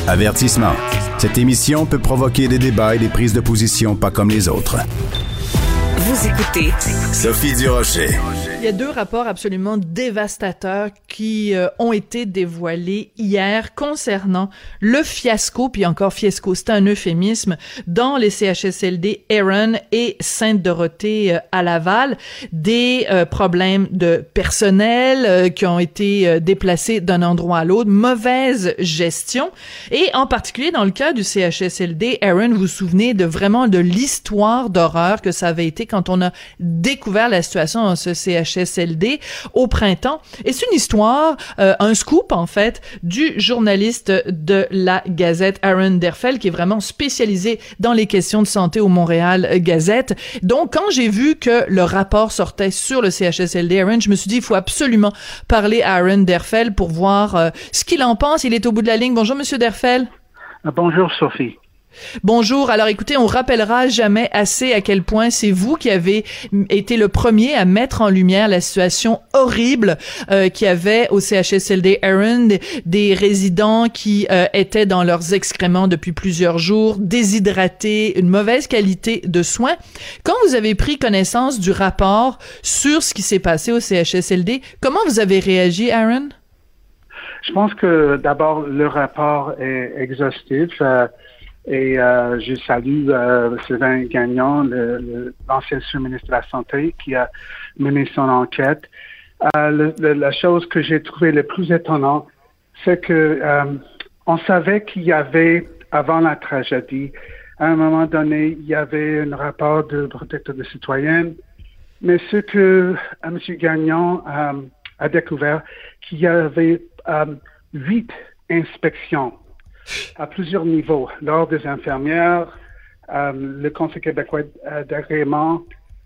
Avertissement. Cette émission peut provoquer des débats et des prises de position pas comme les autres. Vous écoutez Sophie Durocher. Il y a 2 rapports absolument dévastateurs qui ont été dévoilés hier concernant le fiasco, puis encore fiasco, c'est un euphémisme, dans les CHSLD Erin et Sainte-Dorothée à Laval. Des problèmes de personnel qui ont été déplacés d'un endroit à l'autre, mauvaise gestion, et en particulier dans le cas du CHSLD Erin, vous vous souvenez de l'histoire d'horreur que ça avait été quand on a découvert la situation dans ce CHSLD au printemps. Et c'est une histoire, un scoop en fait, du journaliste de la Gazette, Aaron Derfel, qui est vraiment spécialisé dans les questions de santé au Montréal Gazette. Donc, quand j'ai vu que le rapport sortait sur le CHSLD Aaron, je me suis dit, il faut absolument parler à Aaron Derfel pour voir ce qu'il en pense. Il est au bout de la ligne. Bonjour, Monsieur Derfel. Bonjour, Sophie. Bonjour. Alors écoutez, on rappellera jamais assez à quel point c'est vous qui avez été le premier à mettre en lumière la situation horrible qu'il y avait au CHSLD Erin, des résidents qui étaient dans leurs excréments depuis plusieurs jours, déshydratés, une mauvaise qualité de soins. Quand vous avez pris connaissance du rapport sur ce qui s'est passé au CHSLD, comment vous avez réagi, Aaron? Je pense que d'abord, le rapport est exhaustif. Et je salue Sylvain Gagnon, l'ancien sous-ministre de la Santé, qui a mené son enquête. La chose que j'ai trouvée le plus étonnante, c'est que on savait qu'il y avait, avant la tragédie, à un moment donné, il y avait un rapport de protecteur de citoyennes, mais ce que M. Gagnon a découvert, qu'il y avait 8 inspections à plusieurs niveaux, l'Ordre des infirmières, le Conseil québécois d'agrément,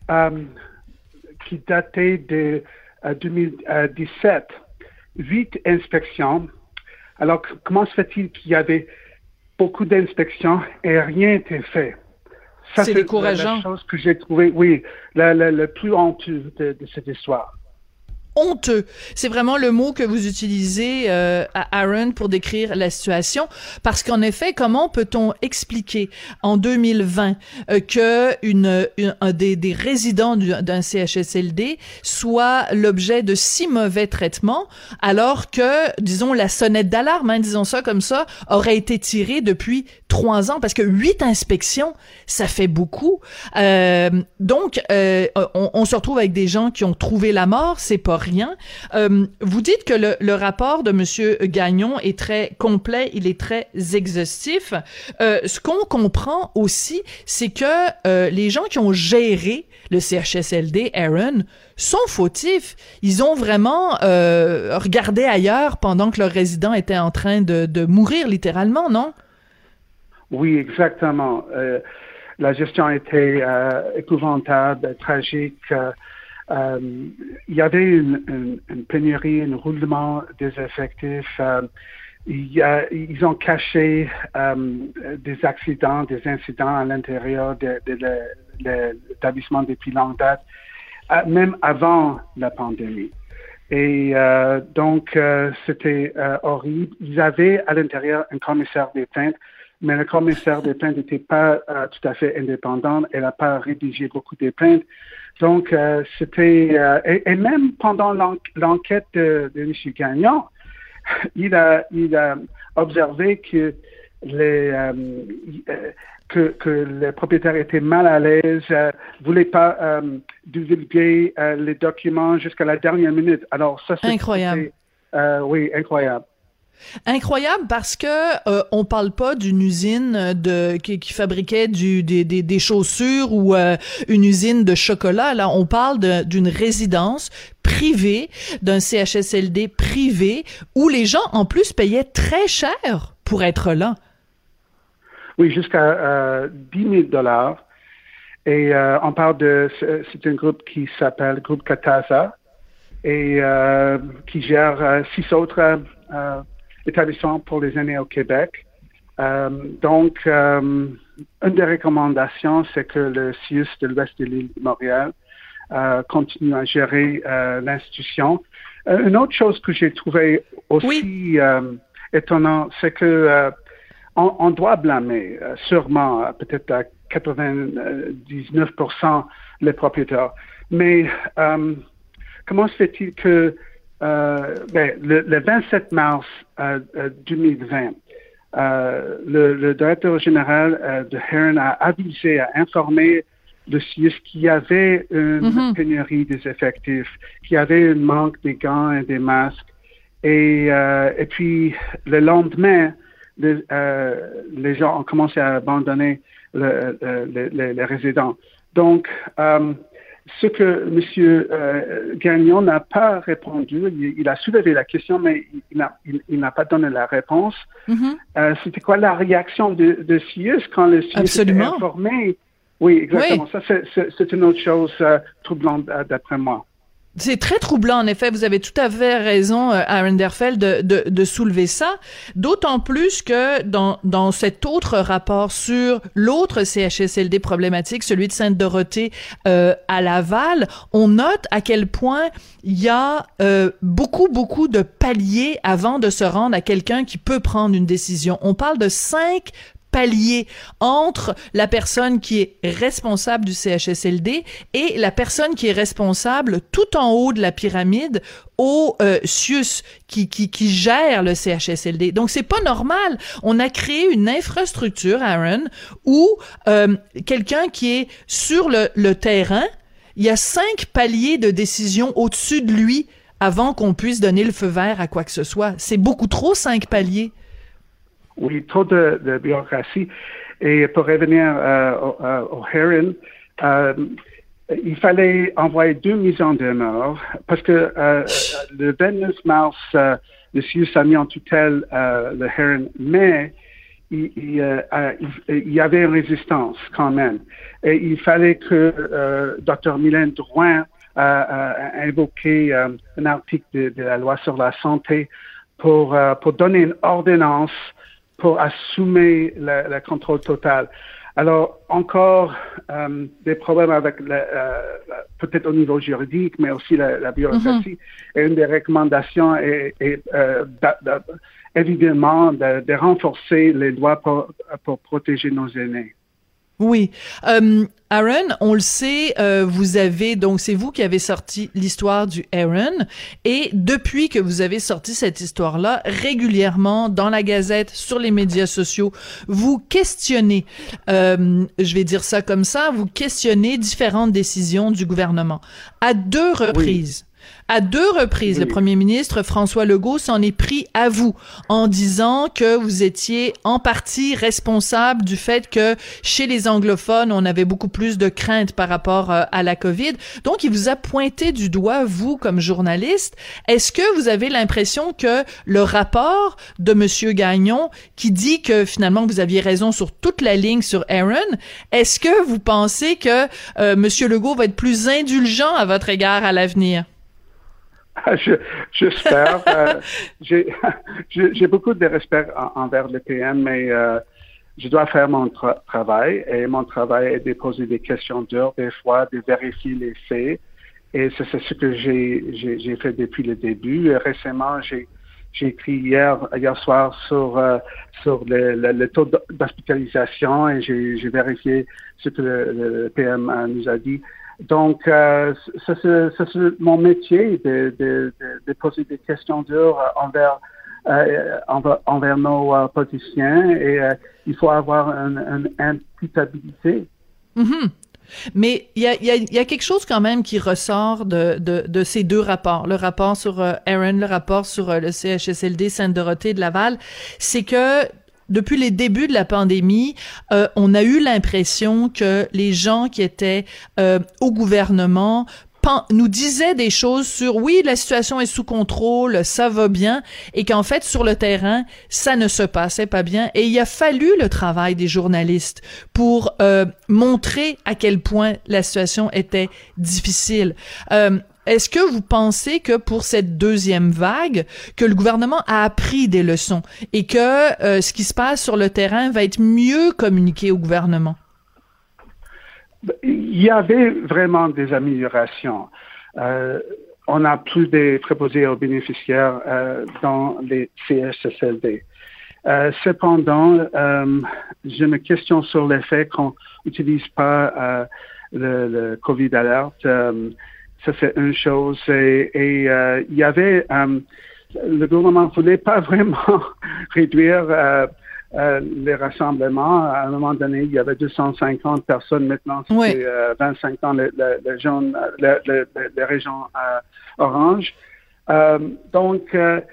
qui datait de 2017. 8 inspections. Alors, comment se fait-il qu'il y avait beaucoup d'inspections et rien n'était fait? Ça, c'est décourageant. La chose que j'ai trouvée, oui, le plus honteux de cette histoire. Honteux. C'est vraiment le mot que vous utilisez à Aaron pour décrire la situation, parce qu'en effet, comment peut-on expliquer en 2020 que des résidents d'un CHSLD soit l'objet de si mauvais traitements, alors que, disons, la sonnette d'alarme, disons ça comme ça, aurait été tirée depuis 3 ans, parce que 8 inspections, ça fait beaucoup. Donc, on se retrouve avec des gens qui ont trouvé la mort, c'est pas rien. Vous dites que le rapport de Monsieur Gagnon est très complet, il est très exhaustif. Ce qu'on comprend aussi, c'est que les gens qui ont géré le CHSLD Erin sont fautifs. Ils ont vraiment regardé ailleurs pendant que leurs résidents étaient en train de mourir littéralement, non? Oui, exactement. La gestion était épouvantable, tragique. Il y avait une pénurie, un roulement des effectifs. Ils ont caché des accidents, des incidents à l'intérieur de l'établissement depuis longue date, même avant la pandémie. Et donc, c'était horrible. Ils avaient à l'intérieur un commissaire des plaintes, mais le commissaire des plaintes n'était pas tout à fait indépendant. Elle n'a pas rédigé beaucoup de plaintes. Donc, c'était... et même pendant l'enquête de M. Gagnon, il a observé que les propriétaires étaient mal à l'aise, voulaient pas divulguer les documents jusqu'à la dernière minute. Alors, ça, c'est... Incroyable. Oui, incroyable. Incroyable parce que on parle pas d'une usine qui fabriquait des chaussures ou une usine de chocolat. Là, on parle d'une résidence privée, d'un CHSLD privé où les gens en plus payaient très cher pour être là. Oui, jusqu'à 10 000 $. Et on parle c'est un groupe qui s'appelle Groupe Katasa et qui gère 6 autres établissement pour les aînés au Québec. Donc, une des recommandations, c'est que le CIUS de l'Ouest de l'île de Montréal continue à gérer l'institution. Une autre chose que j'ai trouvée aussi étonnante, c'est que on doit blâmer, sûrement, peut-être à 99% les propriétaires. Mais comment se fait-il que le 27 mars 2020, le directeur général de Heron a avisé, a informé le CIUS qu'il y avait une pénurie des effectifs, qu'il y avait un manque des gants et des masques. Et puis, le lendemain, les gens ont commencé à abandonner les résidents. Donc, ce que M. Gagnon n'a pas répondu, il a soulevé la question, mais il n'a pas donné la réponse. C'était quoi la réaction de CIUS quand le CIUS était informé? Oui, exactement. Oui. Ça, c'est une autre chose troublante d'après moi. C'est très troublant, en effet. Vous avez tout à fait raison, Aaron Derfeld, de soulever ça. D'autant plus que dans cet autre rapport sur l'autre CHSLD problématique, celui de Sainte-Dorothée à Laval, on note à quel point il y a beaucoup de paliers avant de se rendre à quelqu'un qui peut prendre une décision. On parle de 5 palier entre la personne qui est responsable du CHSLD et la personne qui est responsable tout en haut de la pyramide au CIUS qui gère le CHSLD. Donc c'est pas normal. On a créé une infrastructure, Aaron, où quelqu'un qui est sur le terrain, il y a 5 paliers de décision au-dessus de lui avant qu'on puisse donner le feu vert à quoi que ce soit. C'est beaucoup trop, 5 paliers. Oui, trop de bureaucratie. Et pour revenir au Heron, il fallait envoyer 2 mises en demeure parce que le 29 mars, le CIUS a mis en tutelle le Heron, mais il y avait une résistance quand même. Et il fallait que Dr. Mylène Drouin a invoqué un article de la loi sur la santé pour donner une ordonnance pour assumer le contrôle total. Alors, encore des problèmes avec, peut-être au niveau juridique, mais aussi la bureaucratie. Et une des recommandations est évidemment de renforcer les lois pour protéger nos aînés. Oui. Aaron, on le sait, vous avez, donc c'est vous qui avez sorti l'histoire du Heron, et depuis que vous avez sorti cette histoire-là, régulièrement dans la Gazette, sur les médias sociaux, vous questionnez, je vais dire ça comme ça, vous questionnez différentes décisions du gouvernement. À 2 reprises. Oui. À 2 reprises, oui. Le premier ministre François Legault s'en est pris à vous en disant que vous étiez en partie responsable du fait que chez les anglophones, on avait beaucoup plus de crainte par rapport à la COVID. Donc, il vous a pointé du doigt, vous, comme journaliste. Est-ce que vous avez l'impression que le rapport de M. Gagnon, qui dit que finalement vous aviez raison sur toute la ligne sur Heron, est-ce que vous pensez que M. Legault va être plus indulgent à votre égard à l'avenir? J'espère. J'ai beaucoup de respect envers le PM, mais je dois faire mon travail. Et mon travail est de poser des questions dures, des fois, de vérifier les faits. Et c'est ce que j'ai fait depuis le début. Récemment, j'ai écrit hier soir sur le taux d'hospitalisation et j'ai vérifié ce que le PM nous a dit. Donc, c'est mon métier de poser des questions dures envers nos politiciens et il faut avoir une imputabilité. Mais il y a quelque chose quand même qui ressort de ces 2 rapports, le rapport sur Heron, le rapport sur le CHSLD Sainte-Dorothée de Laval, c'est que depuis les débuts de la pandémie, on a eu l'impression que les gens qui étaient au gouvernement nous disaient des choses sur oui, la situation est sous contrôle, ça va bien, et qu'en fait, sur le terrain, ça ne se passait pas bien. Et il a fallu le travail des journalistes pour montrer à quel point la situation était difficile. Est-ce que vous pensez que pour cette 2e vague, que le gouvernement a appris des leçons et que ce qui se passe sur le terrain va être mieux communiqué au gouvernement? Il y avait vraiment des améliorations. On n'a plus des préposés aux bénéficiaires dans les CHSLD. Cependant, je me questionne sur le fait qu'on n'utilise pas le COVID alert. Ça, c'est une chose. Et il y avait... le gouvernement ne voulait pas vraiment réduire les rassemblements. À un moment donné, il y avait 250 personnes. Maintenant, c'est 25 ans les régions oranges. Donc,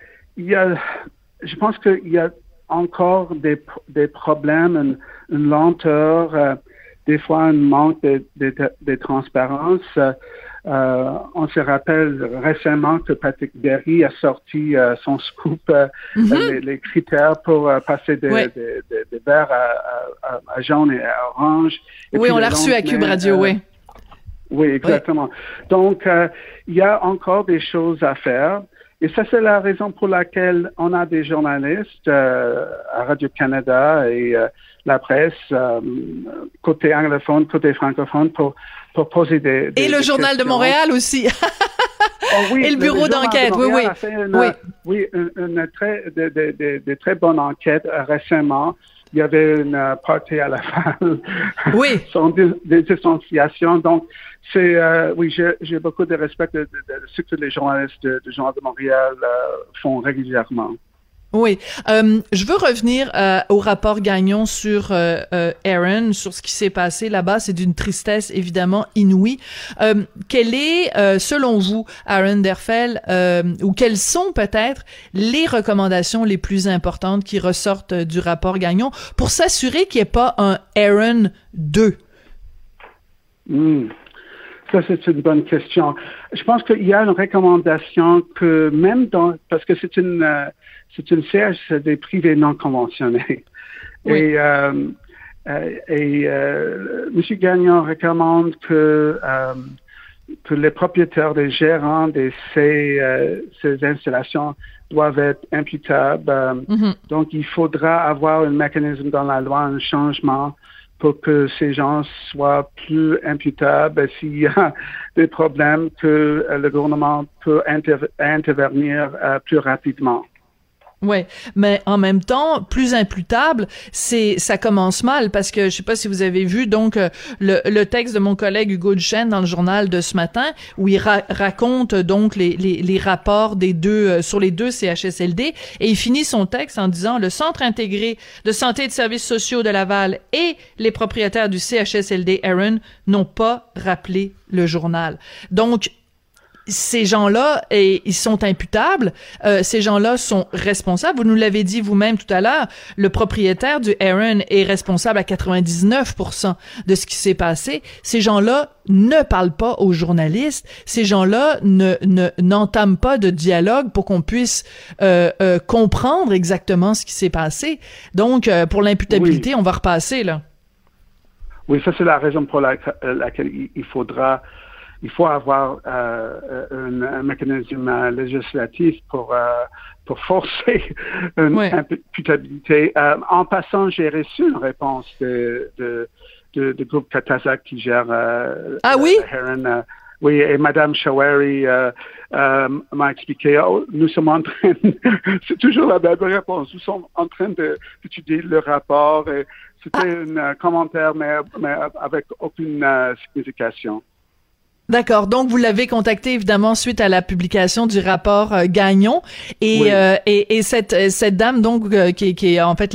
je pense qu'il y a encore des problèmes, une lenteur, des fois un manque de transparence. On se rappelle récemment que Patrick Berry a sorti son scoop, les critères pour passer des verts à jaune et à orange. Et oui, on l'a reçu à Cube Radio, oui. Oui, exactement. Oui. Donc, il y a encore des choses à faire. Et ça, c'est la raison pour laquelle on a des journalistes à Radio-Canada et la presse, côté anglophone, côté francophone, pour poser des et le Journal questions. De Montréal aussi. Oui, et le bureau d'enquête, oui. Une très bonne enquête récemment. Il y avait une partie à la fin. Oui. Sont des distanciations. Donc, j'ai beaucoup de respect de ce que les journalistes du Journal de Montréal font régulièrement. Oui. Je veux revenir au rapport Gagnon sur Aaron, sur ce qui s'est passé là-bas. C'est d'une tristesse évidemment inouïe. Quelle est, selon vous, Aaron Derfel, ou quelles sont peut-être les recommandations les plus importantes qui ressortent du rapport Gagnon pour s'assurer qu'il n'y ait pas un Aaron 2? Ça, c'est une bonne question. Je pense qu'il y a une recommandation que même parce que c'est une CHSLD privée non conventionnée. Oui. Et M. Gagnon recommande que les propriétaires, les gérants de ces installations doivent être imputables. Donc, il faudra avoir un mécanisme dans la loi, un changement pour que ces gens soient plus imputables s'il y a des problèmes, que le gouvernement peut intervenir plus rapidement. Oui, mais en même temps, plus imputable, ça commence mal parce que je sais pas si vous avez vu donc le texte de mon collègue Hugo Duchesne dans le journal de ce matin où il raconte donc les rapports des deux sur les deux CHSLD et il finit son texte en disant le Centre intégré de santé et de services sociaux de Laval et les propriétaires du CHSLD Aaron n'ont pas rappelé le journal. Donc ces gens-là, ils sont imputables. Ces gens-là sont responsables. Vous nous l'avez dit vous-même tout à l'heure. Le propriétaire du Aaron est responsable à 99% de ce qui s'est passé. Ces gens-là ne parlent pas aux journalistes. Ces gens-là n'entament pas de dialogue pour qu'on puisse comprendre exactement ce qui s'est passé. Donc, pour l'imputabilité, on va repasser là. Oui, ça c'est la raison pour laquelle il faut avoir un mécanisme législatif pour forcer une imputabilité. En passant, j'ai reçu une réponse du groupe Katasak qui gère Heron. Oui, et Madame Choueiri m'a expliqué, nous sommes en train, c'est toujours la même réponse, nous sommes en train d'étudier le rapport. Et c'était un commentaire, mais avec aucune signification. D'accord. Donc, vous l'avez contacté, évidemment, suite à la publication du rapport Gagnon. Et, et cette dame, donc, qui est en fait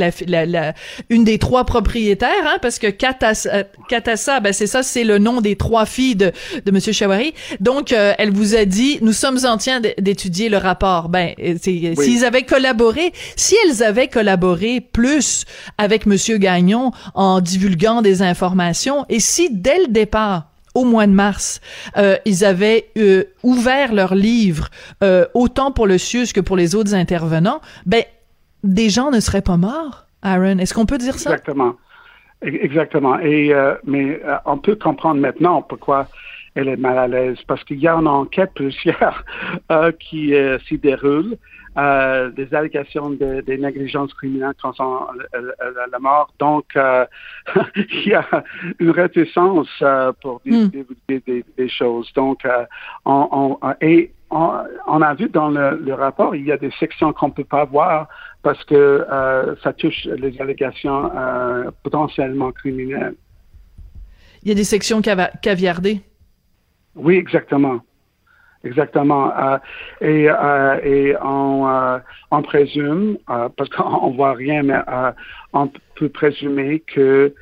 une des trois propriétaires, hein, parce que Katassa, ben, c'est ça, c'est le nom des trois filles de Monsieur Choueiri. Donc, elle vous a dit, nous sommes en train d'étudier le rapport. Ben, s'ils avaient collaboré, si elles avaient collaboré plus avec Monsieur Gagnon en divulguant des informations, et si, dès le départ, au mois de mars, ils avaient ouvert leur livre autant pour le CIUS que pour les autres intervenants, ben des gens ne seraient pas morts, Aaron. Est-ce qu'on peut dire ça? Exactement. Et mais on peut comprendre maintenant pourquoi elle est mal à l'aise, parce qu'il y a une enquête policière qui s'y déroule. Des allégations de négligences criminelles concernant la mort. Donc, il y a une réticence pour divulguer des choses. Donc, on a vu dans le rapport, il y a des sections qu'on peut pas voir parce que ça touche les allégations potentiellement criminelles. Il y a des sections caviardées. Oui, exactement. Exactement. Et on présume, parce qu'on voit rien, mais on peut présumer que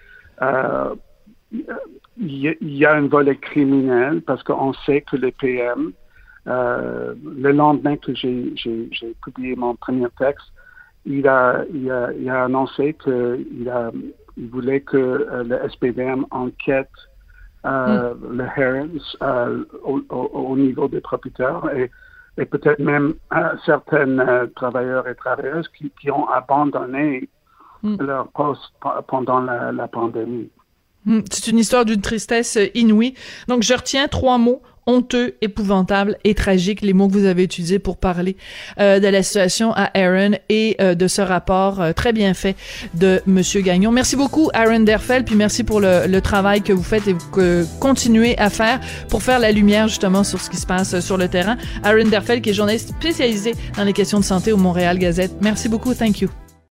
il y a un volet criminel, parce qu'on sait que le PM, le lendemain que j'ai publié mon premier texte, il a annoncé qu'il voulait que le SPVM enquête le Herons au niveau des propriétaires et peut-être même certains travailleurs et travailleuses qui ont abandonné leur poste pendant la pandémie. C'est une histoire d'une tristesse inouïe. Donc, je retiens 3 mots: honteux, épouvantable et tragique, les mots que vous avez utilisés pour parler de la situation à Aaron et de ce rapport très bien fait de Monsieur Gagnon. Merci beaucoup, Aaron Derfel, puis merci pour le travail que vous faites et que continuez à faire pour faire la lumière justement sur ce qui se passe sur le terrain. Aaron Derfel, qui est journaliste spécialisé dans les questions de santé au Montréal Gazette. Merci beaucoup. Thank you.